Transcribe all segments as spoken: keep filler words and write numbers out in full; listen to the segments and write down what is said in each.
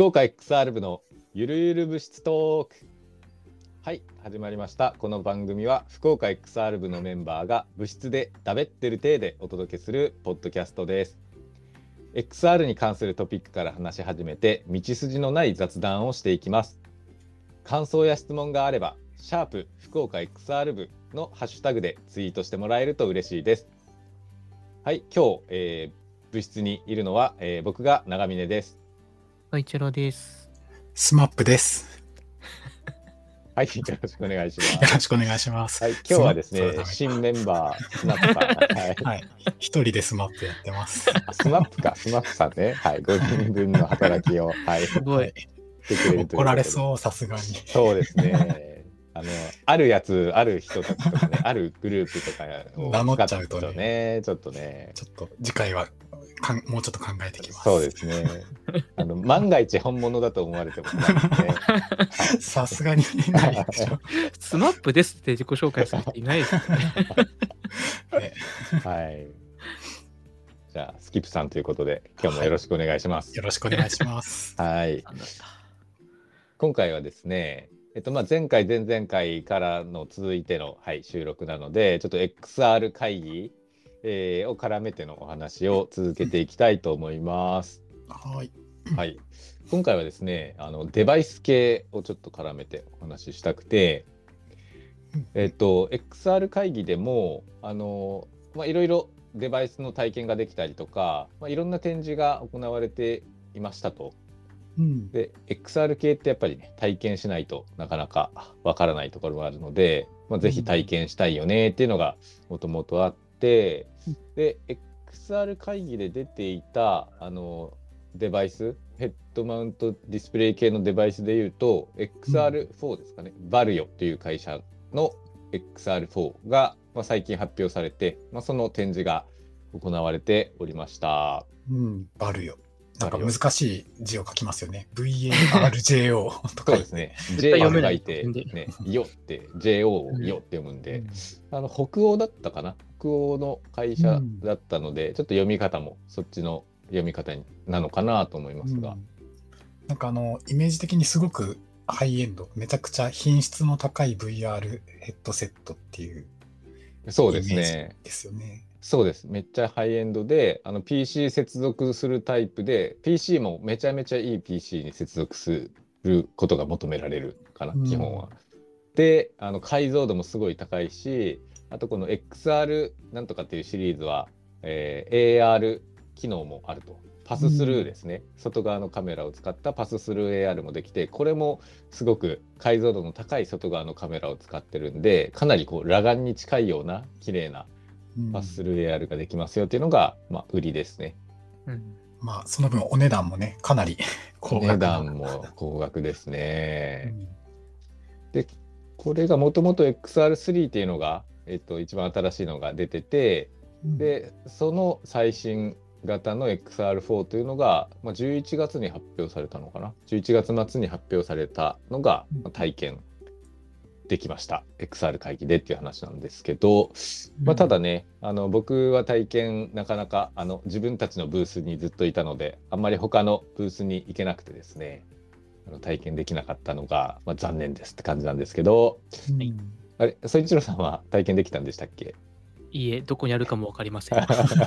福岡 エックスアール 部のゆるゆる物質トーク。はい、始まりました。この番組は福岡 エックスアール 部のメンバーが部室でだべってる体でお届けするポッドキャストです。 エックスアール に関するトピックから話し始めて、道筋のない雑談をしていきます。感想や質問があればシャープ福岡 エックスアール 部のハッシュタグでツイートしてもらえると嬉しいです。はい、今日、えー、部室にいるのは、えー、僕が長峰です。 はい、チェロです。 スマップです。 はい、よろしくお願いします。 よろしくお願いします。 はい、今日はですね、新メンバー、スマップさん。はい。 はい、一人でスマップやってます。 スマップか、スマップさんね。はい、ごにんぶんの働きを、はい。 すごい。 してくれるという怒られそう、さすがに。 そうですね。あの、あるやつ、ある人たちとかね、あるグループとかを名乗っちゃうとね、 ねちょっとね。 ちょっと次回はかんもうちょっと考えてきます。 そうですね。あの万が一本物だと思われてもね。 さすがにないでしょ。 スマップですって自己紹介する人いないですね。 ねはい。じゃあスキップさんということで今日もよろしくお願いします。 はい、よろしくお願いします。 はい。今回はですね、えっとまあ前回前々回からの続いての、はい、収録なので、ちょっと エックスアール 会議、えー、を絡めてのお話を続けていきたいと思います。 はい。 はい。今回はですね、あのデバイス系をちょっと絡めてお話ししたくて、えっと エックスアール 会議でもあのまあいろいろデバイスの体験ができたりとか、まあ、いろんな展示が行われていましたと。 うん、 で エックスアール 系ってやっぱりね体験しないとなかなかわからないところもあるので、まあ、ぜひ体験したいよねっていうのがもともとあって、うん、で エックスアール 会議で出ていたあのデバイス、ヘッドマウントディスプレイ系のデバイスでいうと エックスアールフォー ですかね、うん、バルヨという会社の エックスアールフォー が、まあ、最近発表されて、まあ、その展示が行われておりました。 うん、バルヨなんか難しい字を書きますよね。ブイエーアールジェーオー とか。 そうですね。J を書いて、ね、よって、ジェーオー をよって読むんで、うん、あの北欧だったかな北欧の会社だったので、うん、ちょっと読み方もそっちの読み方なのかなと思いますが。うん、 なんかあの、イメージ的にすごくハイエンド、めちゃくちゃ品質の高い ブイアール ヘッドセットっていうイメージですよね。 そうです。めっちゃハイエンドで、あの ピーシー 接続するタイプで、ピーシー もめちゃめちゃいい ピーシー に接続することが求められるかな、うん、基本は。で、あの解像度もすごい高いし、あとこの エックスアール なんとかっていうシリーズは、えー、エーアール 機能もあると。パススルーですね、うん。外側のカメラを使ったパススルー エーアール もできて、これもすごく解像度の高い外側のカメラを使ってるんで、かなりこう裸眼に近いような綺麗なパススルー エーアール ができますよっていうのが、まあ、売りですね。 うん、まあその分お値段もねかなり高額。 値段も高額ですね。うん、でこれがもともと エックスアールスリー っていうのが、えっと、一番新しいのが出てて、うん、でその最新型の エックスアールフォー というのが、まあ、じゅういちがつに発表されたのかな。じゅういちがつ末に発表されたのが、まあ、体験できました。エックスアール 会議でっていう話なんですけど、まあ、ただね、あの僕は体験なかなかあの自分たちのブースにずっといたので、あんまり他のブースに行けなくてですね、あの体験できなかったのが、まあ、残念ですって感じなんですけど、はい、あれ、ソイチロさんは体験できたんでしたっけ？ いいえ、どこにあるかも分かりません。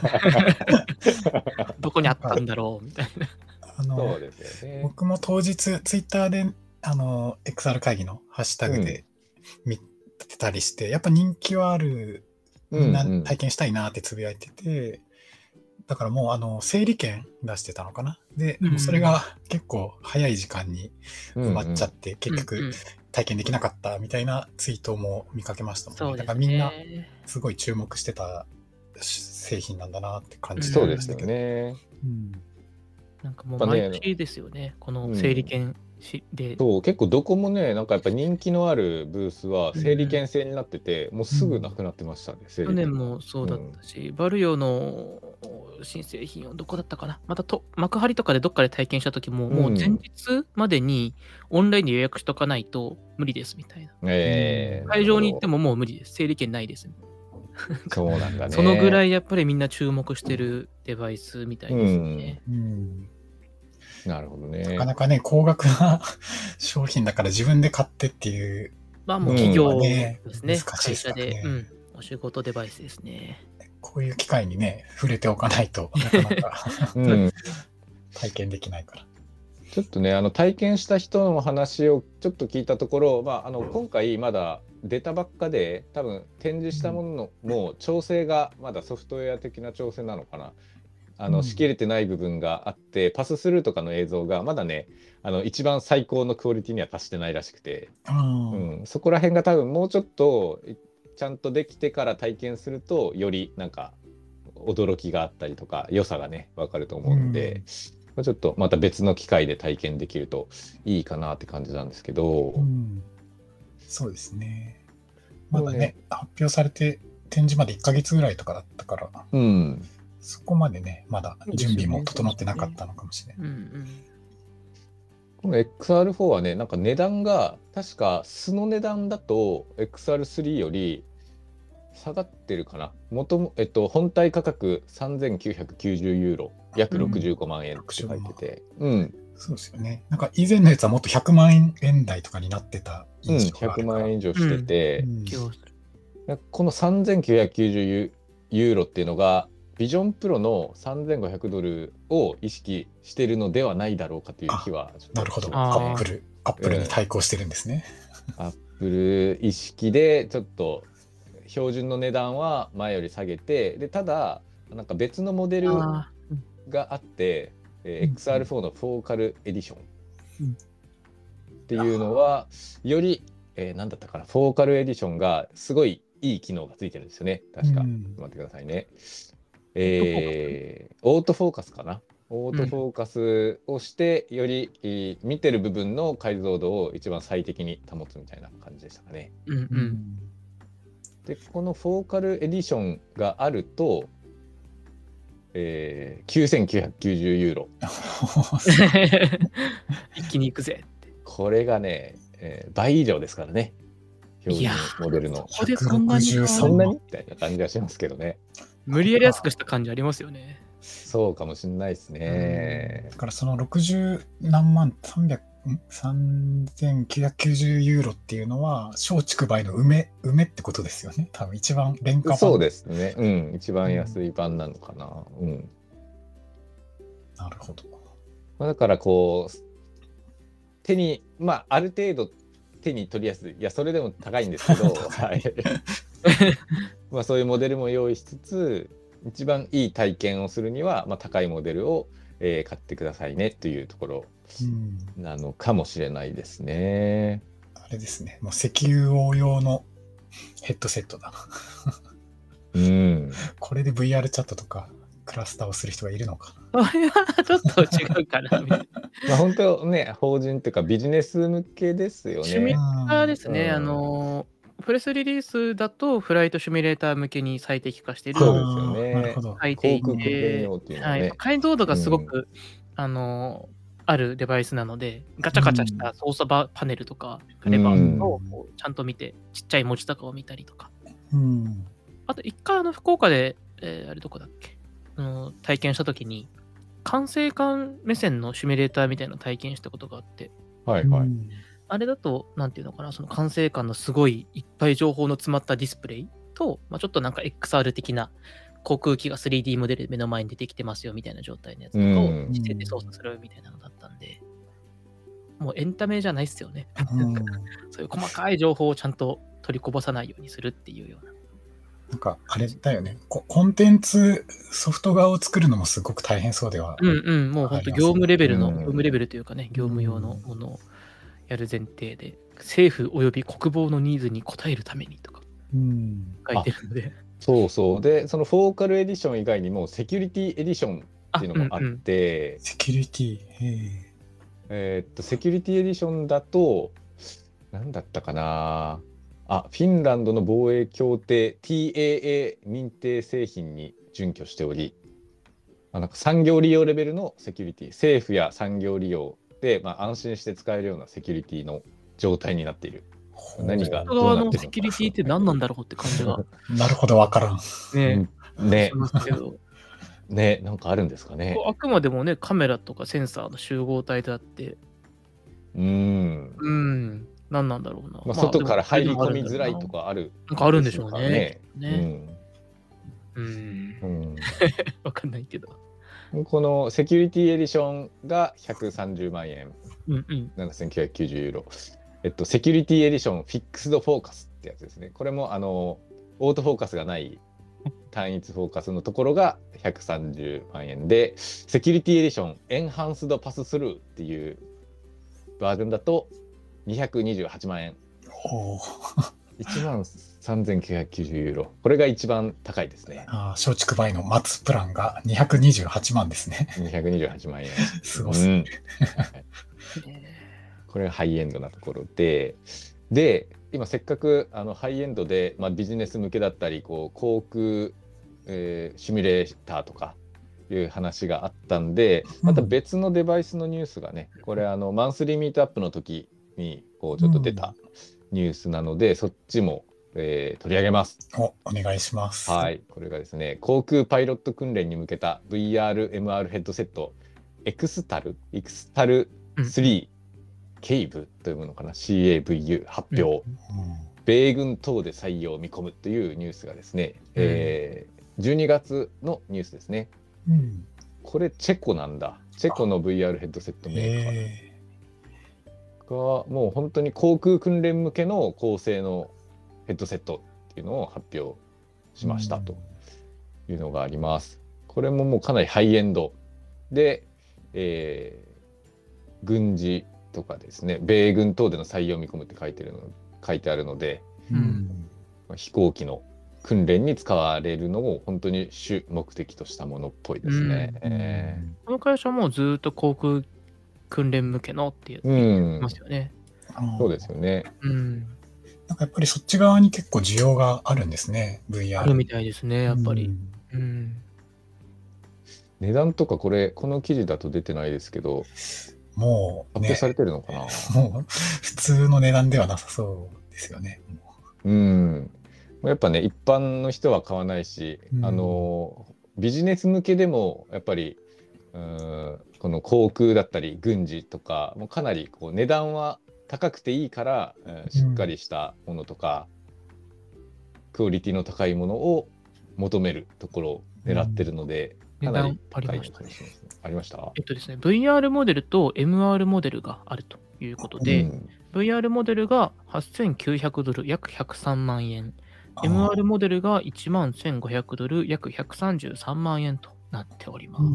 どこにあったんだろうみたいな。 あのそうですよね、僕も当日ツイッターであの エックスアール 会議のハッシュタグで、うん見てたりして、やっぱ人気はある、みんな体験したいなってつぶやいてて、うんうん、だからもうあの整理券出してたのかな。で、うんうん、もうそれが結構早い時間に埋まっちゃって、うんうん、結局体験できなかったみたいなツイートも見かけましたもんね。うん、だからみんなすごい注目してた製品なんだなって感じそうですよね。 うん、なんかもう毎年ですよね、この整理券。でそう結構どこもねなんかやっぱ人気のあるブースは整理券制になってて、うん、もうすぐなくなってましたね、うん、 去年もそうだったし、うん、バルヨの新製品はどこだったかな、またと幕張とかでどっかで体験した時も、うん、もう前日までにオンラインで予約しとかないと無理ですみたいな、えー、会場に行ってももう無理です、整理券ないです、ね、 そうなんだね。 そのぐらいやっぱりみんな注目してるデバイスみたいですね。 うんうん、 なるほどね。 なかなかね、高額な商品だから自分で買ってっていう。 まあもう企業ね、 ですね。 難しいですからね。 会社で、うん、お仕事デバイスですね。 こういう機会にね、触れておかないとなかなか、うん、体験できないから。 ちょっとね、あの体験した人の話をちょっと聞いたところ、まあ、あの今回まだ出たばっかで、多分展示したもののもう調整がまだソフトウェア的な調整なのかな。あのしきれてない部分があって、パススルーとかの映像がまだね、あの一番最高のクオリティには達してないらしくて、うん、そこら辺が多分もうちょっとちゃんとできてから体験すると、よりなんか驚きがあったりとか良さがね分かると思うので、うん、ちょっとまた別の機会で体験できるといいかなって感じなんですけど、うん、 そうですね。まだね、ね発表されて展示までいっかげつぐらいとかだったから、うん、そこまでねまだ準備も整ってなかったのかもしれない。うんうん、 この エックスアールフォー はね、なんか値段が確か素の値段だと エックスアールスリー より下がってるかな。元も、えっと、本体価格さんぜんきゅうひゃくきゅうじゅうユーロ、約ろくじゅうごまんえんって書いてて、うん、うん、 そうですよね。なんか以前のやつはもっとひゃくまんえん台とかになってた印象があるから、 うん、ひゃくまんえん以上してて、うんうん、このさんぜんきゅうひゃくきゅうじゅうユーロっていうのがビジョンプロのさんぜんごひゃくドルを意識してるのではないだろうかという気はちょっと、 なるほど。アップルアップルに対抗してるんですね。 うん、アップル意識でちょっと標準の値段は前より下げて、でただなんか別のモデルがあって、えー、エックスアールフォー のフォーカルエディションっていうのはより、えー、何だったかな、フォーカルエディションがすごいいい機能がついてるんですよね、確か。うん、待ってくださいね。えー、オートフォーカスかな。オートフォーカスをして、うん、より、えー、見てる部分の解像度を一番最適に保つみたいな感じでしたかね。うんうんでこのフォーカルエディションがあると、えー、きゅうせんきゅうひゃくきゅうじゅうユーロ一気に行くぜって。 これがね、えー、倍以上ですからね、標準モデルの。 ここでそんなにそんなにみたいな感じがしますけどね。 無理やり安くした感じありますよね。 そうかもしれないですね。 だからそのろくじゅうなんまんさんびゃくさんぜんきゅうひゃくきゅうじゅうユーロっていうのは松竹梅の梅梅ってことですよね。多分一番廉価版。 そうですね。うん、一番安い版なのかな。うん。うん、 なるほど。 まあ、だからこう手にまあある程度手に取りやすい、いやそれでも高いんですけど、はい。まあそういうモデルも用意しつつ、一番いい体験をするにはまあ高いモデルを、えー、買ってくださいねというところ。なのかもしれないですね。 うん、あれですね。もう石油王用のヘッドセットだな。うん。これで ブイアール チャットとかクラスターをする人がいるのかな。それはちょっと違うかな。 まあ本当ね、法人というかビジネス向けですよね。 シミュレーターですね。うん、あのプレスリリースだとフライトシミュレーター向けに最適化してる。 そうですよね。 なるほど。 書いていて、はい、解像度がすごく、うん、あのあるデバイスなので、ガチャガチャした操作場パネルとかあれば、うん、をちゃんと見て、ちっちゃい文字とかを見たりとか。うん、あと一回あの福岡で、えー、あれどこだっけ、あの体験したときに、管制官目線のシミュレーターみたいなのを体験したことがあって、 はいはい。 あれだと、なんていうのかな、その管制官のすごいいっぱい情報の詰まったディスプレイと、まあ、ちょっとなんか エックスアール 的な航空機が スリーディー モデルで目の前に出てきてますよみたいな状態のやつとかを実践で操作するみたいなのだったんで、もうエンタメじゃないっすよね。そういう細かい情報をちゃんと取りこぼさないようにするっていうような。 なんかあれだよね、コンテンツソフト側を作るのもすごく大変そうでは、 うんうん、もう本当業務レベルの、業務レベルというかね、業務用のものをやる前提で、政府および国防のニーズに応えるためにとか書いてるので。 そうそう。で、そのフォーカルエディション以外にもセキュリティエディションっていうのもあって、うんうん、 セキュリティ、へえー、っとセキュリティエディションだと何だったかなあ、フィンランドの防衛協定 ティーエーエー 認定製品に準拠しており、あなんか産業利用レベルのセキュリティ、政府や産業利用で、まあ、安心して使えるようなセキュリティの状態になっている。何がどうなってるのか。 のセキュリティって何なんだろうって感じが。 なるほど、わからん。 ね。 ね。 ね、なんかあるんですかね。 あくまでもね、カメラとかセンサーの集合体であって、 うーん。 うん、何なんだろうな。 まあ、外から入り込みでもづらいとかあるなんかあるんでししょうかょうね。 ね。 ね。うん。 うん。 わかんないけど。 うん、このセキュリティエディションがひゃくさんじゅうまんえん、 うんうん。 ななせんきゅうひゃくきゅうじゅうユーロ。えっと、セキュリティエディションフィックスドフォーカスってやつですね。これもあのオートフォーカスがない単一フォーカスのところがひゃくさんじゅうまんえんで、セキュリティエディションエンハンスドパススルーっていうバージョンだとにひゃくにじゅうはちまんえん。 ほう。 いちまんさんぜんきゅうひゃくきゅうじゅうユーロ。これが一番高いですね。 ああ、松竹梅の待つプランがにひゃくにじゅうはちまんですね。 にひゃくにじゅうはちまんえん。 すごすぎる。 うん、これがハイエンドなところで、で、今せっかくあのハイエンドで、まあ、ビジネス向けだったり、こう航空、えーシミュレーターとかいう話があったんで、また別のデバイスのニュースがね、これあのマンスリーミートアップの時にこうちょっと出たニュースなので、うん、そっちも、えー、取り上げます。 お、お願いします。 はい、これがですね、航空パイロット訓練に向けた ブイアールエムアール ヘッドセット、エクスタル、エクスタルスリー、ケイブというものかな、シーエーブイユー 発表、うんうん、米軍等で採用を見込むというニュースがですね、うん、えー、じゅうにがつのニュースですね。うん、これチェコなんだ。チェコの ブイアール ヘッドセットメーカーがもう本当に航空訓練向けの高性能ヘッドセットっていうのを発表しましたというのがあります。これももうかなりハイエンドで、えー、軍事とかですね、米軍等での採用を見込むって書いてるの書いてあるので、うん、飛行機の訓練に使われるのを本当に主目的としたものっぽいですね。うん、えー、この会社もずっと航空訓練向けのって言ってますよね。 うん、そうですよね。 うん、なんかやっぱりそっち側に結構需要があるんですね、ブイアール。 あるみたいですね、やっぱり。うんうん、 値段とかこれ、この記事だと出てないですけど、 もう、 ね、発表されてるのかな。 もう普通の値段ではなさそうですよね。 うん。やっぱね、一般の人は買わないし、うん、あのビジネス向けでもやっぱりうん、この航空だったり軍事とかもうかなりこう値段は高くていいから、うん、しっかりしたものとか、うん、クオリティの高いものを求めるところを狙ってるので、うん、かなり高いのかもしれないですね。ありました？ えっとですね、ブイアール モデルと エムアール モデルがあるということで、うん、ブイアール モデルがはっせんきゅうひゃくドル、約ひゃくさんまんえん、エムアール モデルがいちまんせんごひゃくドル、約ひゃくさんじゅうさんまんえんとなっております。うん、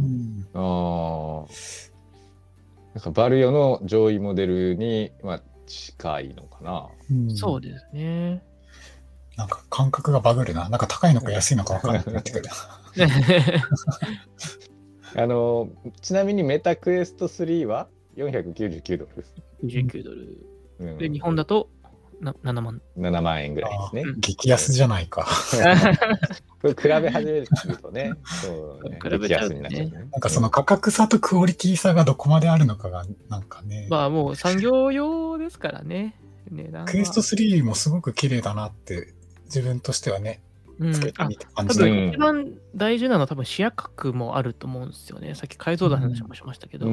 あなんかバルヨの上位モデルに、まあ、近いのかな。 うん、そうですね。 なんか感覚がバグるな。なんか高いのか安いのか分からなくなってくる。 あのちなみにメタクエストスリーはよんひゃくきゅうじゅうきゅうドル。 きゅうじゅうきゅうドル。うん、で、日本だとなななまん。 ななまんえんぐらいですね。 激安じゃないか。 これ比べ始めるとね、そうね、激安になっちゃうね。 なんかその価格差とクオリティ差がどこまであるのかが、なんかね。 まあもう産業用ですからね。値段はクエストスリーもすごく綺麗だなって、自分としてはね、つけてみて感じた。多分一番大事なのは多分視野角もあると思うんですよね。さっき解像度の話もしましたけど、うん、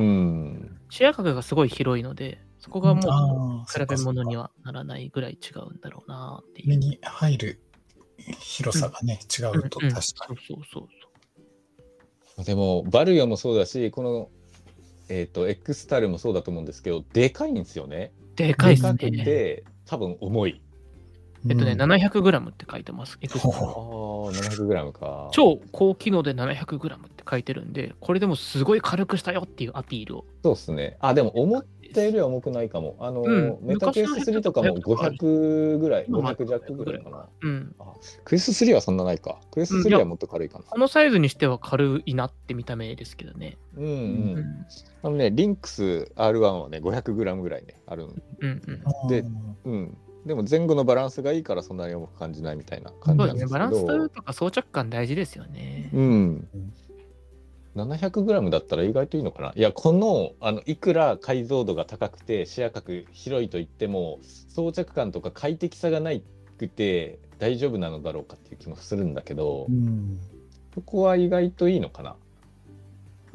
視野角がすごい広いので、そこがもう比べ物にはならないぐらい違うんだろうなっていう。 目に入る広さがね、うん、違うと確かに。 そうそうそうそう。でもバルヨもそうだし、このえっとエクスタルもそうだと思うんですけど、でかいんですよね。 でかいっすね。 でかくて多分重い。 えっとね、うん、ななひゃくグラム って書いてます。エクスタル。 ああ、ななひゃくグラム か。 超高機能で ななひゃくグラム って書いてるんで、これでもすごい軽くしたよっていうアピールを。 そうですね。あ、でも思ったよりは重くないかも。あの、うん、メタクエストスリーとかもごひゃくぐらい、ごひゃく弱ぐらいかな。うん。あ、クエストスリーはそんなないか。クエストスリーはもっと軽いかな。 このサイズにしては軽いなって見た目ですけどね。 うんうん。うん、あのね、リンクス アールワン はね、ごひゃくグラム ぐらいね、ある。うんうん。で、うん。でも前後のバランスがいいからそんなに重く感じないみたいな感じなんですけど。 そうですね、バランスとか装着感大事ですよね。 うん。ななひゃくグラム だったら意外といいのかな。いや、この、あのいくら解像度が高くて視野角広いといっても装着感とか快適さがないくて大丈夫なのだろうかっていう気もするんだけど、うん、そこは意外といいのかな。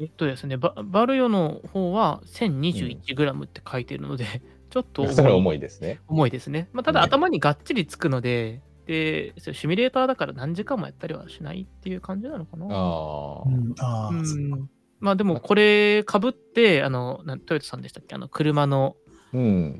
えっとですね、ババルヨの方は せんにじゅういちグラム って書いてるので、ちょっとそれは重い重いですね。 重いですね。まあ、ただうん頭にがっちりつくので、で、それシミュレーターだから何時間もやったりはしないっていう感じなのかな。 ああ。 うん、あうあ、そっか。 ん。まあでもこれ被って、あの、なトヨタさんでしたっけ、あの車のうん。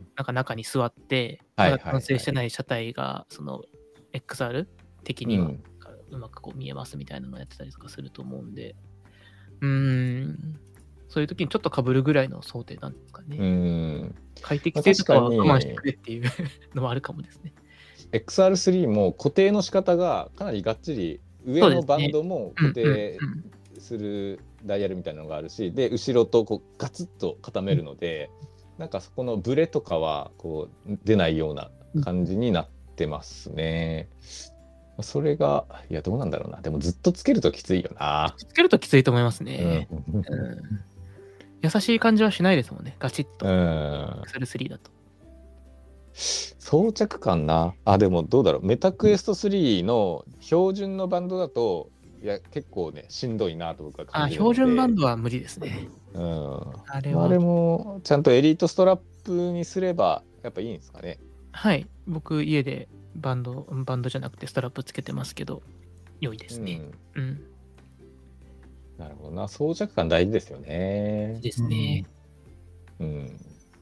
なんか中に座って、まだはいはいはい。 完成してない車体が、その エックスアール 的にはうん。 うまくこう見えますみたいなのをやってたりとかすると思うんで、うーん、そういう時にちょっと被るぐらいの想定なんですかうね。 ん。 快適まあ、 性とかは確かに我慢してくれっていうのはあるかもですね。 エックスアールスリー も固定の仕方がかなりがっちり、上のバンドも固定するダイヤルみたいなのがあるし、で後ろとこうガツッと固めるので、なんかそこのブレとかはこう出ないような感じになってますね。それがいやどうなんだろうな。でもずっとつけるときついよな。 つけるときついと思いますね。 うんうん優しい感じはしないですもんね、ガチッと。 うん、 エックスアールスリー だと。 装着感な。あ、でもどうだろう。メタクエストスリーの標準のバンドだと、いや、結構ね、しんどいなと僕は感あ、 じるので。 標準バンドは無理ですね。 うん。 あれは。 あれも、ちゃんとエリートストラップにすれば、やっぱいいんですかね。 はい。僕、家でバンド、バンドじゃなくてストラップつけてますけど、良いですね。うん。うん、 なるほどな。装着感大事ですよね。 ですね。 うん。うん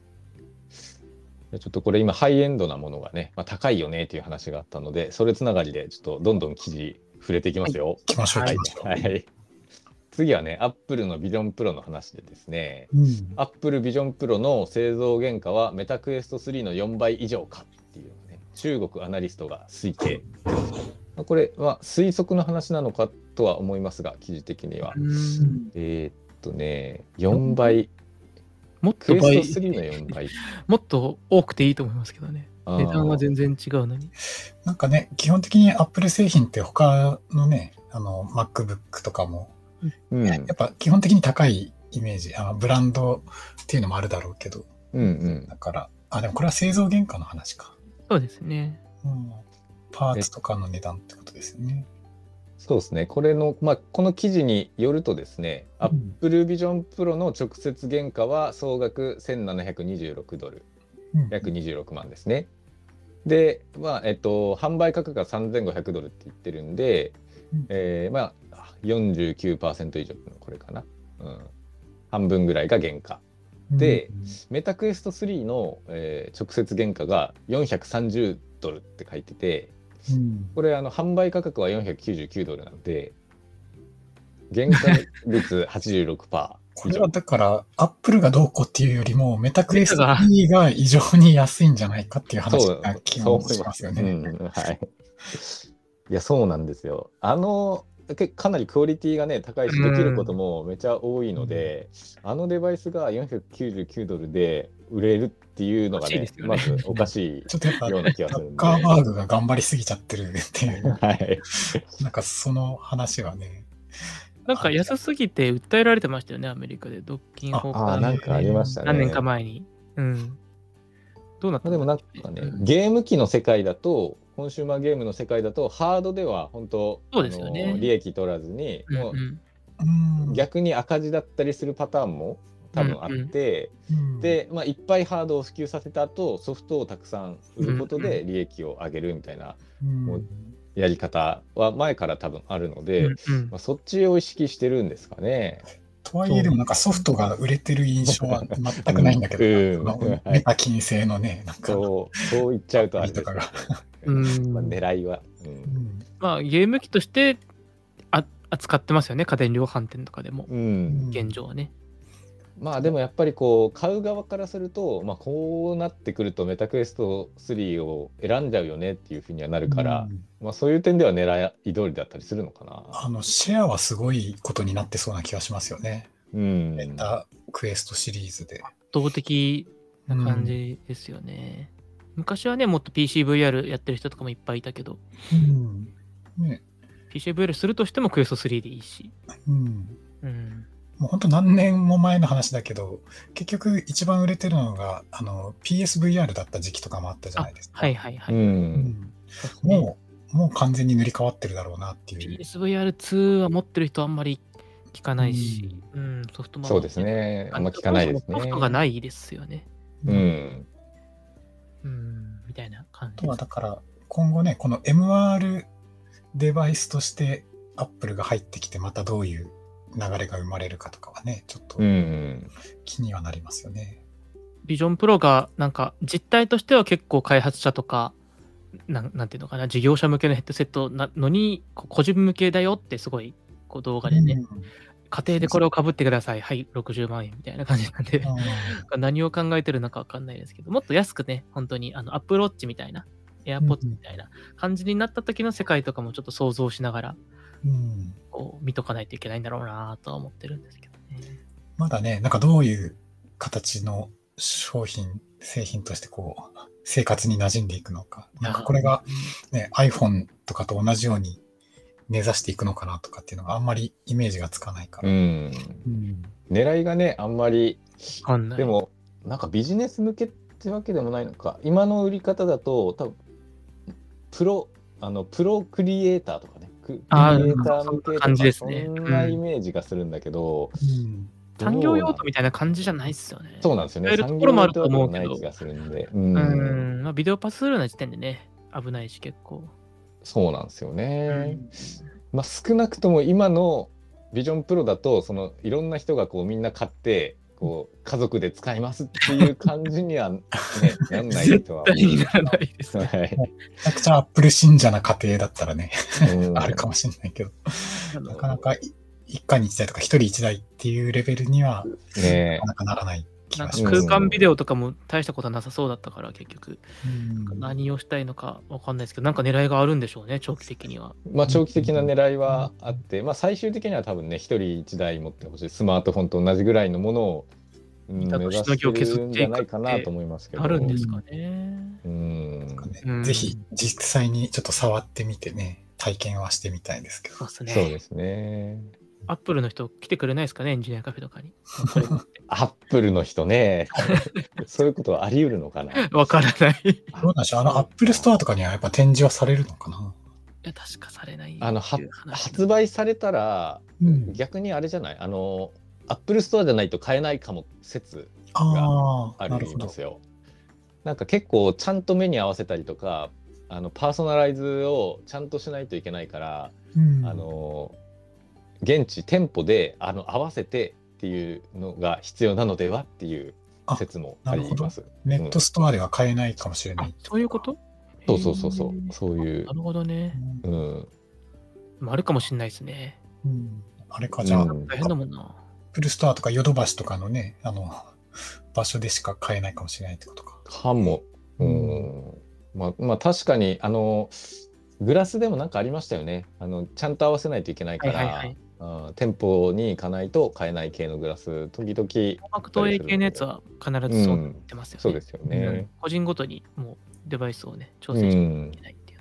ちょっとこれ今ハイエンドなものがね、まあ、高いよねっていう話があったので、それつながりでちょっとどんどん記事触れていきますよ。 行きましょう、 はい行きましょう。 はい。次はね、Apple の Vision Pro の話でですね、 うん、 Apple Vision Pro の製造原価はメタクエストスリーのよんばい以上かっていうね、中国アナリストが推計。これは推測の話なのかとは思いますが、記事的には。えー、っとね、よんばい。 もっとクエストスリーのよんばい。 もっと多くていいと思いますけどね。値段は全然違うのに。 なんかね、基本的に Apple 製品って他のね、あの MacBook とかも、うん、やっぱ基本的に高いイメージ、あのブランドっていうのもあるだろうけど、 うんうん、 だから、あ、でもこれは製造原価の話か。 そうですね。 うん、パーツとかの値段ってことですよね。 そうですね。これの、まあ、この記事によるとですね、うん、Apple Vision Pro の直接原価は総額せんななひゃくにじゅうろくドル、うん、約にじゅうろくまんですね。で、まあ、えっと、販売価格がさんぜんごひゃくドルって言ってるんで、うん、えー、まあ、よんじゅうきゅうパーセント 以上のこれかな。うん。半分ぐらいが原価。で、うん、メタクエストスリーの、えー、直接原価がよんひゃくさんじゅうドルって書いてて、うん、これあの販売価格はよんひゃくきゅうじゅうきゅうドルなので原価率 はちじゅうろくパーセントこれはだからアップルがどうこうっていうよりもメタクエストスリーが異常に安いんじゃないかっていう話な気がしますよね。 うん、はい。いやそうなんですよ。あのかなりクオリティがね高いしできることもめちゃ多いので、うん、あのデバイスがよんひゃくきゅうじゅうきゅうドルで売れるっていうのが ね, ねまずおかしいちょっとやっぱような気がするんで、 カーバーグが頑張りすぎちゃってるっていう、 はい、 なんかその話はね、 なんか安すぎて訴えられてましたよね、アメリカで独禁法ああなんかありましたね。 何年か前に。うん。どうなったでもなんかね、うん、ゲーム機の世界だとコンシューマーゲームの世界だとハードでは本当そうですよね、 利益取らずに、 うんうん、 もう逆に赤字だったりするパターンも多分あって、うんうん、で、まあ、いっぱいハードを普及させた後ソフトをたくさん売ることで利益を上げるみたいな、うんうん、やり方は前から多分あるので、うんうんまあ、そっちを意識してるんですかね。 とはいえでもなんかソフトが売れてる印象は全くないんだけど、うんうん、メタ金製のねなんかそうそう言っちゃうとあれですけど、うんまあ、狙いは、うんうん、 まあゲーム機としてあ扱ってますよね、家電量販店とかでも、うん、現状はね。 まあでもやっぱりこう買う側からすると、まあ、こうなってくるとメタクエストスリーを選んじゃうよねっていうふうにはなるから、うんまあ、そういう点では狙い通りだったりするのかな。 あのシェアはすごいことになってそうな気がしますよね、うん、メタクエストシリーズで圧倒的な感じですよね、うん、昔はねもっと ピーシーブイアール やってる人とかもいっぱいいたけど、うんね、ピーシーブイアール するとしてもクエストスリーでいいし、うんうんもう本当何年も前の話だけど、結局一番売れてるのがあの ピーエスブイアール だった時期とかもあったじゃないですか。 はいはいはい。 うん、もうもう完全に塗り替わってるだろうなっていう。 ピーエスブイアールツー は持ってる人あんまり聞かないし、うん、うん、ソフトバンクそうですね。あんま聞かないですね。 ソフトがないですよね。 うん。 うん、みたいな感じ。 あとはだから、今後ね、この エムアール デバイスとして Apple が入ってきて、またどういう流れが生まれるかとかはね、ちょっと気にはなりますよね。 ビジョンプロがなんか実態としては結構開発者とか、な ん, なんていうのかな、事業者向けのヘッドセットなのに、個人向けだよってすごいこう動画でね、うん、家庭でこれを被ってください、はい、ろくじゅうまんえんみたいな感じなんで、うん、何を考えてるのかわかんないですけど、もっと安くね、本当にあの Apple Watch みたいな、AirPods みたいな感じになった時の世界とかもちょっと想像しながら、うん、こう見とかないといけないんだろうなとは思ってるんですけどね。 まだね、なんかどういう形の商品、製品としてこう、生活に馴染んでいくのか。なんかこれが、ね、iPhone とかと同じように根ざしていくのかなとかっていうのがあんまりイメージがつかないから。うん。 うん、狙いがね、あんまり、でも、なんかビジネス向けってわけでもないのか。今の売り方だと、多分プロ、あの、プロクリエイターとかね、クリエイター向けとか、 感じですね。 そんなイメージがするんだけど、 うん産業用途みたいな感じじゃないっすよね。 そうなんですよね。 産業用途でもない気がするんで。 うん、うんまあ、ビデオパスするような時点でね、危ないし結構。 そうなんですよね。うん、まあ少なくとも今のビジョンプロだと、そのいろんな人がこうみんな買ってこう家族で使いますっていう感じにはねなんないとは思う。 絶対にならないですね。 はい。めちゃくちゃアップル信者な家庭だったらねあるかもしれないけど、なかなか一家に一台とか一人一台っていうレベルにはなかなかならない気がします、 ね、空間ビデオとかも大したことはなさそうだったから結局、うん、何をしたいのかわかんないですけど、なんか狙いがあるんでしょうね、長期的には。 まあ長期的な狙いはあって、まあ最終的には多分ね、一人一台持ってほしいスマートフォンと同じぐらいのものを目指してるんじゃないかなと思いますけど。 あるんですかね。 うん。 うん、ぜひ実際にちょっと触ってみてね、体験はしてみたいですけど。 そうですね。 そうですね。 アップルの人来てくれないですかね、エンジニアカフェとかに。 アップルの人ね、そういうことはあり得るのかな。 わからない。 どうなんでしょう、あのアップルストアとかにはやっぱ展示はされるのかな。 いや、確かされない。 あのは発売されたら、うん、逆にあれじゃない、あのアップルストアじゃないと買えないかも説があるんですよ。なんか結構ちゃんと目に合わせたりとか、あのパーソナライズをちゃんとしないといけないから、うん、あの現地店舗であの合わせてっていうのが必要なのではっていう説もあります。 ネットストアでは買えないかもしれない。うん、 そういうこと？ そうそうそうそう、そういう。 なるほどね。 うん。 あるかもしれないですね。 うん、あれか、じゃあ、 大変だもんな。 アップルストアとかヨドバシとかのね、あの場所でしか買えないかもしれないってことか。 かも。うん。うん、まあまあ確かにあのグラスでもなんかありましたよね。あのちゃんと合わせないといけないから。はいはいはい、うん、店舗に行かないと買えない系のグラス、時々。 投影系のやつは必ずそうなってますよね。 うん、そうですよね、うん。 個人ごとにもうデバイスをね、調整しなきゃいけないっていう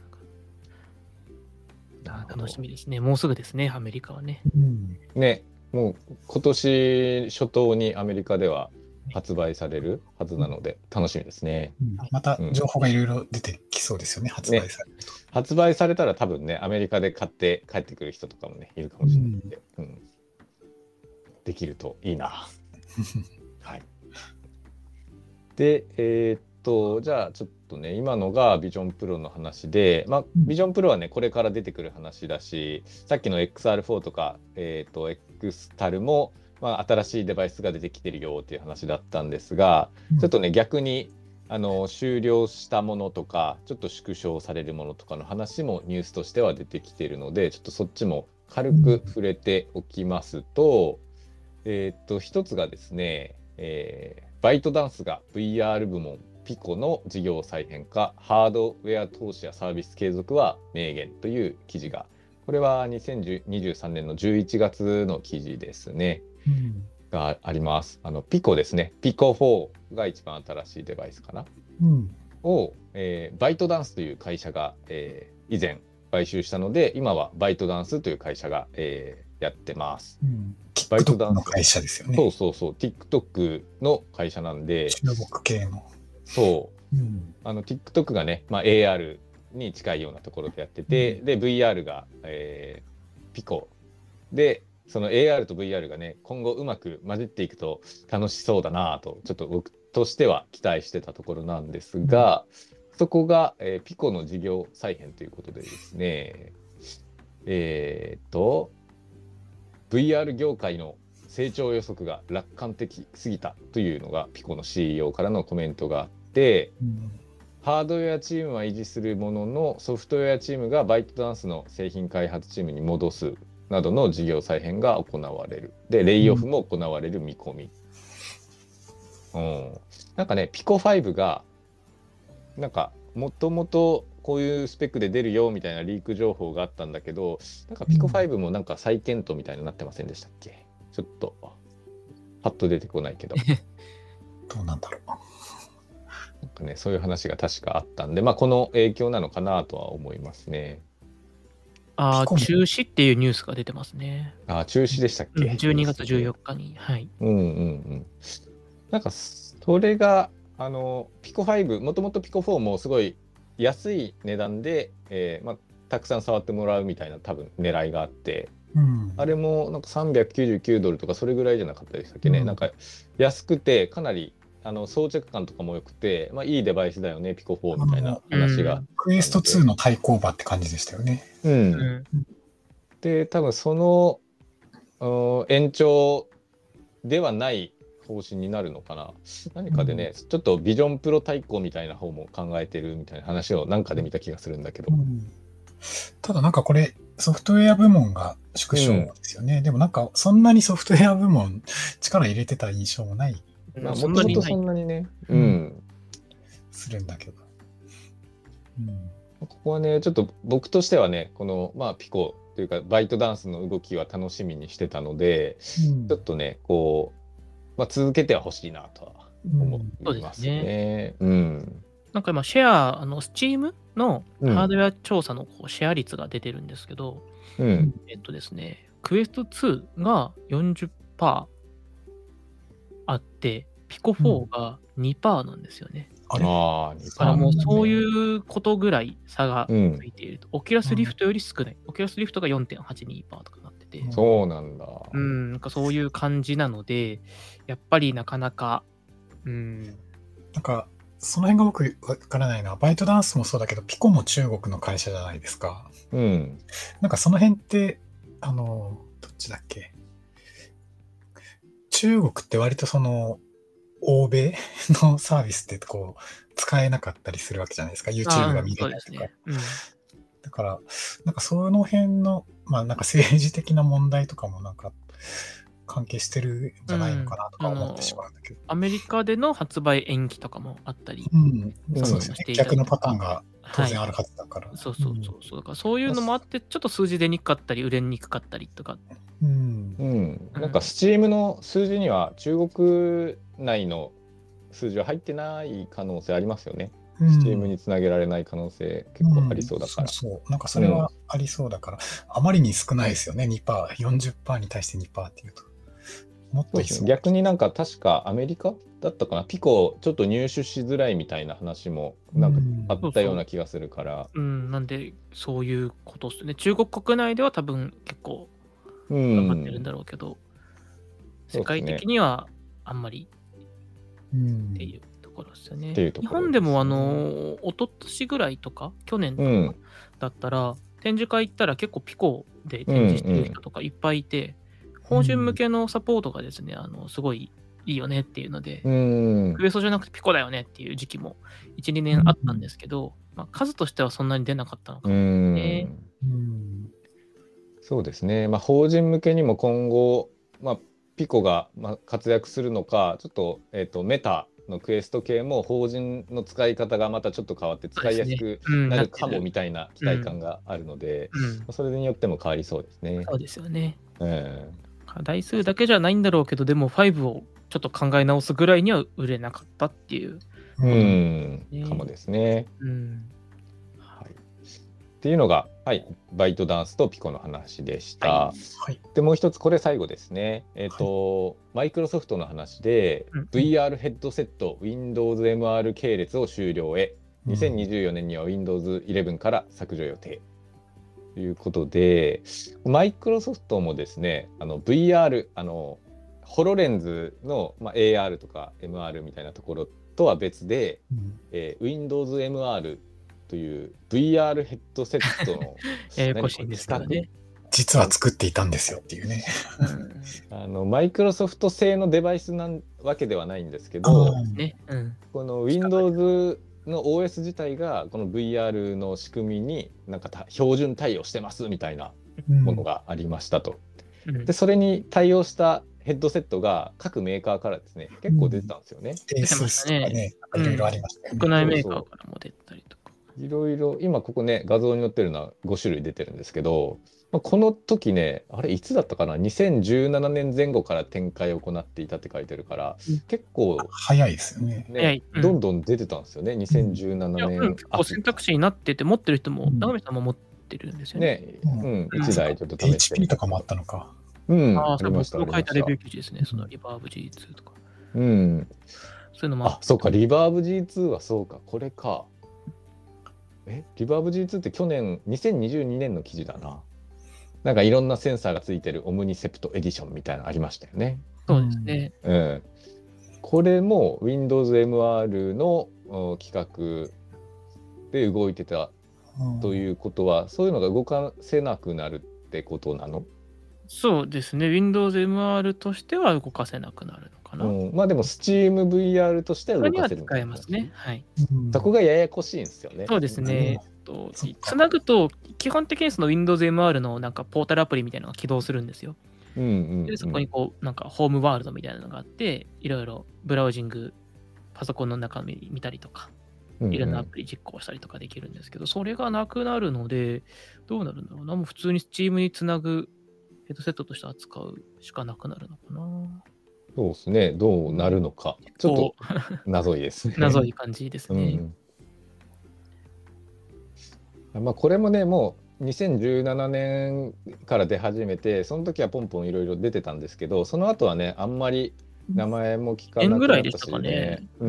のが。うん、楽しみですね。もうすぐですね、アメリカはね。 うん、 ね、もう今年初頭にアメリカでは発売されるはずなので、楽しみですね。 うん、また情報がいろいろ出てきそうですよね、うん、発売されると、ね。 発売されたら多分ね、アメリカで買って帰ってくる人とかもね、いるかもしれないので、うんうん、できるといいな。はい。で、えー、っと、じゃあちょっとね、今のがビジョンプロの話で、まあ、ビジョンプロはね、これから出てくる話だし、さっきの エックスアールフォー とか、えー、っと、X タルも、まあ、新しいデバイスが出てきてるよっていう話だったんですが、ちょっとね、逆に、あの終了したものとかちょっと縮小されるものとかの話もニュースとしては出てきているので、ちょっとそっちも軽く触れておきますと、うん、えー、っと一つがですね、えー、バイトダンスが ブイアール 部門ピコの事業再編か、ハードウェア投資やサービス継続は明言という記事が、これはにせんにじゅうさんねんのじゅういちがつの記事ですね。うん、があります。あのピコですね。ピコフォーが一番新しいデバイスかな。うん、を、えー、バイトダンスという会社が、えー、以前買収したので、今はバイトダンスという会社が、えー、やってます。うん、 バイトダンスの会社ですよね。 そうそうそう。TikTok の会社なんで。 中国系の。 そう。うん、あの TikTok がね、まあ、エーアール に近いようなところでやってて、うん、で ブイアール が、えー、ピコでその エーアール と ブイアール がね、今後うまく混じっていくと楽しそうだなと、ちょっと僕としては期待してたところなんですが、うん、そこが、えー、ピコの事業再編ということでですね、えー、っと、ブイアール 業界の成長予測が楽観的すぎたというのがピコの シーイーオー からのコメントがあって、うん、ハードウェアチームは維持するものの、ソフトウェアチームがバイトダンスの製品開発チームに戻すなどの事業再編が行われる。で、レイオフも行われる見込み。うん、なんかね、ピコファイブが、なんか、もともとこういうスペックで出るよみたいなリーク情報があったんだけど、なんかピコファイブもなんか再検討みたいになってませんでしたっけ？ちょっと、パッと出てこないけど。 どうなんだろう。 なんかね、そういう話が確かあったんで、まあ、この影響なのかなとは思いますね。 ああ、中止っていうニュースが出てますね。 ああ、中止でしたっけ？ うん、じゅうにがつじゅうよっかに。はい。 うんうんうん。なんか、それが、あの、ピコファイブ、もともとピコフォーもすごい安い値段で、えーまあ、たくさん触ってもらうみたいな多分狙いがあって、うん、あれもなんかさんびゃくきゅうじゅうきゅうドルとかそれぐらいじゃなかったでしたっけね。うん、なんか安くてかなりあの装着感とかも良くて、まあ、いいデバイスだよね、ピコフォーみたいな話が、うん。 クエストツーの対抗馬って感じでしたよね。 うん。うん、で、多分その延長ではない方針になるのかな。何かでね、うん、ちょっとビジョンプロ対抗みたいな方も考えてるみたいな話をなんかで見た気がするんだけど。うん、 ただなんかこれ、ソフトウェア部門が縮小ですよね。うん、でもなんかそんなにソフトウェア部門力入れてた印象もない。 まあ、もともとそんなにね、うん、 するんだけど、 うん、ここはねちょっと僕としてはねこの、まあ、ピコというかバイトダンスの動きは楽しみにしてたので、うん、ちょっとねこう、まあ、続けてはほしいなとは思いますね。うん、うん、 なんか今シェアあの Steam のハードウェア調査のこうシェア率が出てるんですけど、うん、えっとですねクエストツーが よんじゅっパーセントあって、ピコフォーが にパーセント なんですよね。 うん、ああ、 だからもうそういうことぐらい差がついていると。うん、オキュラスリフトより少ない。オキュラスリフトが よんてんはちにパーセント とかなってて。 そうなんだ。 うん、なんかそういう感じなので、やっぱりなかなか、うん。 なんか、その辺が僕わからないのは、バイトダンスもそうだけど、ピコも中国の会社じゃないですか。 うん。 なんかその辺って、あの、どっちだっけ？中国って割とその欧米のサービスってこう使えなかったりするわけじゃないですか。YouTube が見れないとか。ね、うん、だからなんかその辺のまあなんか政治的な問題とかもなんか関係してるんじゃないのかなとか思ってしまうんだけど。 うん、アメリカでの発売延期とかもあったり、 うん、そうですね。逆のパターンが当然あるはずだから。はい、 そうそうそうそう。だからそういうのもあってちょっと数字出にくかったり売れにくかったりとか。 うんうん、なんか Steam の数字には中国内の数字は入ってない可能性ありますよね。うん、Steam につなげられない可能性結構ありそうだから。 うん、そうそう。なんかそれはありそうだから、うん、あまりに少ないですよね。にパーセント、よんじゅっパーセント に対して にパーセント っていうと。もっといいそう。 逆になんか確かアメリカだったかな、ピコちょっと入手しづらいみたいな話もなんかあったような気がするから。 うん、うん、なんでそういうことですね。中国国内では多分結構頑張ってるんだろうけど、うん、世界的にはあんまりっていうところですよね。うん、日本でもあの一昨年ぐらいとか去年とかだったら、うん、展示会行ったら結構ピコで展示してる人とかいっぱいいて、うんうん、法人向けのサポートがですね、あのすごいいいよねっていうので、うん、クエストじゃなくてピコだよねっていう時期もいち、にねんあったんですけど、まあ、数としてはそんなに出なかったのかもね。うんうん、 そうですね。まあ、法人向けにも今後、まあ、ピコがまあ活躍するのか、ちょっと、えーと、メタのクエスト系も法人の使い方がまたちょっと変わって使いやすくなるかもみたいな期待感があるので、うんうん、それによっても変わりそうですね。 そうですよね。 えー、台数だけじゃないんだろうけど、でもファイブをちょっと考え直すぐらいには売れなかったっていう、 うん、ね、かもですね。うんっていうのが、はい、バイトダンスとピコの話でした。はい、でもう一つこれ最後ですね。えっ、ー、と、マイクロソフトの話で、うん、ブイアール ヘッドセット Windows エムアール 系列を終了へ、にせんにじゅうよねんには Windows イレブンから削除予定。 いうことで、マイクロソフトもですね、あの ブイアール、あのホロレンズの、まあ、エーアール とか エムアール みたいなところとは別で、うんえー、Windows エムアール という ブイアール ヘッドセットのややこしいんですけどね。 実は作っていたんですよっていうね。 あのマイクロソフト製のデバイスなわけではないんですけど、 ねうん、 この Windows の オーエス 自体がこの ブイアール の仕組みになんか標準対応してますみたいなものがありましたと。うん、でそれに対応したヘッドセットが各メーカーからですね結構出てたんですよね。 エーススとかね、いろいろありましたよね。 国内メーカーからも出たりとか。 いろいろ今ここね画像に載ってるのはご種類出てるんですけど、まあ、この時ねあれいつだったかなにせんじゅうななねんぜん後から展開を行っていたって書いてるから、うん、結構早いですよね。 ね、うん、どんどん出てたんですよねにせんじゅうななねん、うん、 結構選択肢になってて持ってる人も長見さんも持ってるんですよね。 ね、うんうん、いちだいちょっと試して。 エイチピー とかもあったのか。 うん、 ああ、それ僕の書いたレビュー記事ですね。そのリバーブ ジーツー とか。 うん。 そういうのもあ、そうか、リバーブ ジーツー はそうか、これか。え、リバーブ ジーツー って去年、にせんにじゅうにねんの記事だな。なんかいろんなセンサーがついてるオムニセプトエディションみたいなのありましたよね。 そうですね。 うん。これも Windows エムアール の企画で動いてたということは、そういうのが動かせなくなるってことなの？ そうですね。Windows エムアール としては動かせなくなるのかな。 うん、まあでも Steam ブイアール としては動かせる。 使えますね。はい。 そこがややこしいんですよね。 そうですね。とつなぐと基本的にその Windows エムアール のなんかポータルアプリみたいなのが起動するんですよ。 うんうんうん、 でそこにこうなんかホームワールドみたいなのがあって、いろいろブラウジング、パソコンの中身見たりとか、いろんなアプリ実行したりとかできるんですけど、うんうん、それがなくなるので、どうなるんだろうな。もう普通に Steam につなぐヘッドセットとして扱うしかなくなるのかな。 そうですね。どうなるのか。ちょっと謎いですね。 謎い感じですね。 うん、まあこれもね、もうにせんじゅうななねんから出始めて、その時はポンポンいろいろ出てたんですけど、その後はね、あんまり名前も聞かなくなったしね、うん、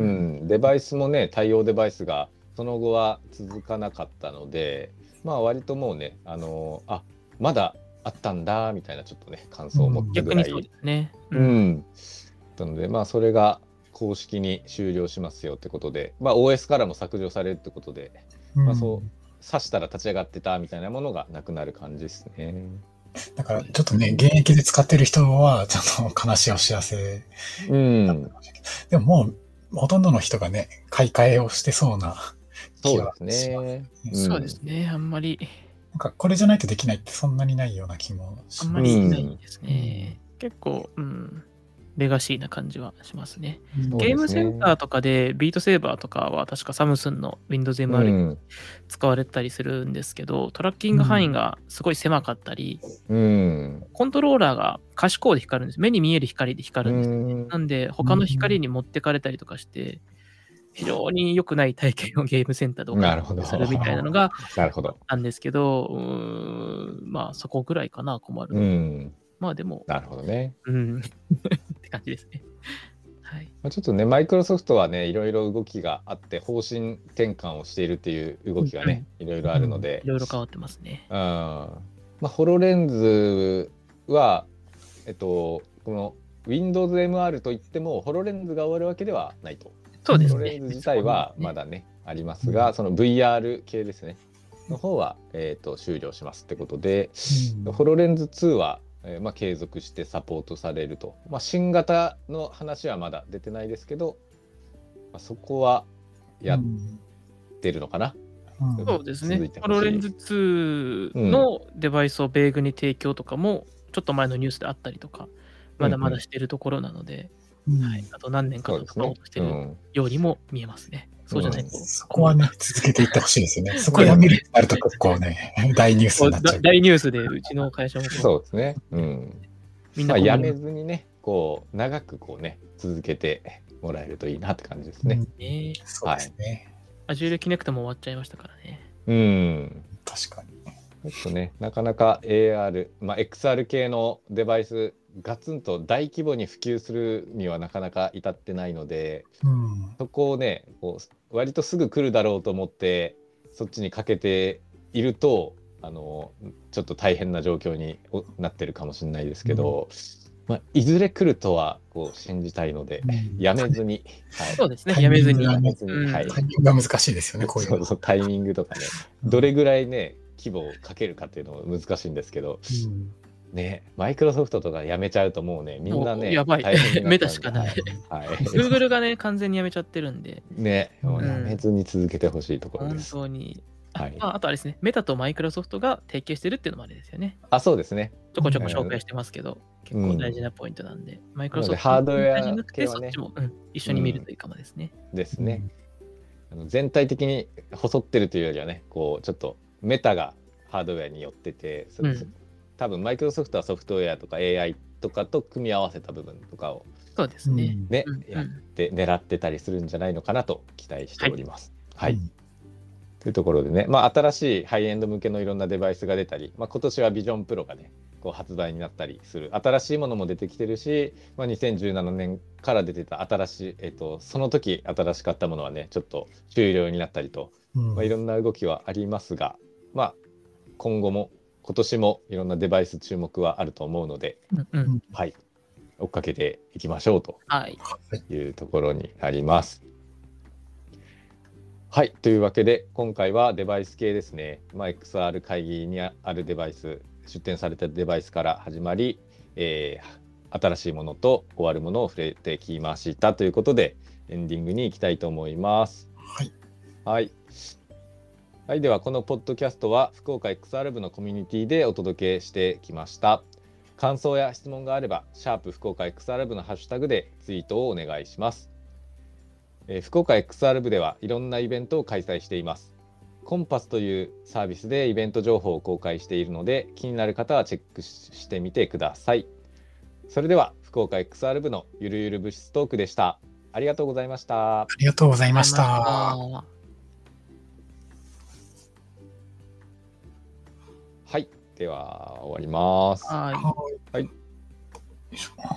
デバイスもね、対応デバイスがその後は続かなかったので、まあ割ともうね、あのあまだあったんだみたいなちょっとね感想を持ってぐらい、 逆にそうですね。 うん。うん、なのでまあそれが公式に終了しますよってことで、まあ オーエス からも削除されるってことで、うん、まあそう刺したら立ち上がってたみたいなものがなくなる感じですね。 だからちょっとね現役で使ってる人はちょっと悲しいお知らせ。 うん。 でももうほとんどの人がね買い替えをしてそうな気がします。そうですね。 うん、そうですね。あんまり。 なんかこれじゃないとできないってそんなにないような気もします。 あんまりないですね。うん、結構、うん、レガシーな感じはしますね。うん、ゲームセンターとかでビートセーバーとかは確かサムスンの Windows エムアール に使われたりするんですけど、うん、トラッキング範囲がすごい狭かったり、うん、コントローラーが可視光で光るんです。目に見える光で光るんです、ね。うん、なんで他の光に持ってかれたりとかして、非常に良くない体験をゲームセンターで行するみたいなのがあったんですけど、うーんまあそこぐらいかな、困る。うん、まあでも、 なるほどね。 うんって感じですね。はい。 ちょっとね、マイクロソフトはね、いろいろ動きがあって、方針転換をしているっていう動きがね、いろいろあるので。 いろいろ変わってますね。 うん。まあ、ホロレンズは、えっと、この Windows エムアール といっても、ホロレンズが終わるわけではないと。 そうですね。 ホロレンズ自体はまだね、ねありますが、その ブイアール 系ですね、の方は、えー、と終了しますってことで、うん、ホロレンズツーは、えーまあ、継続してサポートされると。まあ、新型の話はまだ出てないですけど、まあ、そこはやってるのかな。 うんうん、そうですね。ホロレンズツーのデバイスを米軍に提供とかも、ちょっと前のニュースであったりとか、まだまだしてるところなので、うんうんはい、あと何年かと使おうとしてるようにも見えますね。そうじゃないと、うん。 そこはね、続けていってほしいですよね。そこやめるとなると結構ね、大ニュースになっちゃう。 大ニュースで、うちの会社もそうですね。うん。みんな、まあ、やめずにね、こう、長くこうね、続けてもらえるといいなって感じですね。うんねそうですね。 アジュールキネクトも終わっちゃいましたからね。 うん。 確かに。 ちょっとね、なかなか エーアール、まあ、エックスアール 系のデバイス、ガツンと大規模に普及するにはなかなか至ってないので、うん、そこをねこう割とすぐ来るだろうと思ってそっちにかけているとあのちょっと大変な状況になってるかもしれないですけど、うんまあ、いずれ来るとはこう信じたいので、うん、やめずに、 はい、そうですね、やめずに。 やめずに、はい、タイミングが難しいですよね、こういうの。 そうそう、タイミングとかね、どれぐらいね、規模をかけるかっていうのも難しいんですけど、うんね、マイクロソフトとかやめちゃうともうね、みんなね、 やばい。 大変になメタしかない。 はい。 Google がね、完全にやめちゃってるんで。 ね、もうやめずに続けてほしいところです。 本当に。 はい、 あ, あとあれですね、メタとマイクロソフトが提携してるっていうのもあれですよね。 あ、そうですね。 ちょこちょこ紹介してますけど、うん、結構大事なポイントなんで、うん、マイクロソフトハードウェアじゃなくて、そっちも、うん、一緒に見るといいかもですね。 うん、ですね、うん。あの全体的に細ってるというよりはね、こうちょっとメタがハードウェアに寄ってて、うん、多分マイクロソフトはソフトウェアとか エーアイ とかと組み合わせた部分とかをそうですね、 ね、うん、やって狙ってたりするんじゃないのかなと期待しております。はい、はい、というところでね、まあ、新しいハイエンド向けのいろんなデバイスが出たり、まあ、今年はビジョンプロがねこう発売になったりする新しいものも出てきてるし、まあ、にせんじゅうななねんから出てた新しい、えっと、その時新しかったものはねちょっと終了になったりと、うんまあ、いろんな動きはありますが、まあ、今後も今年もいろんなデバイス注目はあると思うので、 うんうん、 はい、追っかけていきましょうというところになります。はい、というわけで今回はデバイス系ですね、まあ、エックスアール 会議にあるデバイス、出展されたデバイスから始まり、えー、新しいものと終わるものを触れてきましたということでエンディングに行きたいと思います。 はい、 はいはい、ではこのポッドキャストは福岡 エックスアール 部のコミュニティでお届けしてきました。感想や質問があればシャープ福岡 エックスアール 部のハッシュタグでツイートをお願いします。えー、福岡 エックスアール 部ではいろんなイベントを開催しています。コンパスというサービスでイベント情報を公開しているので気になる方はチェックしてみてください。それでは福岡 エックスアール 部のゆるゆる物質トークでした。ありがとうございました。 ありがとうございました。 はい、では終わります。 はい。 はい。よいしょ。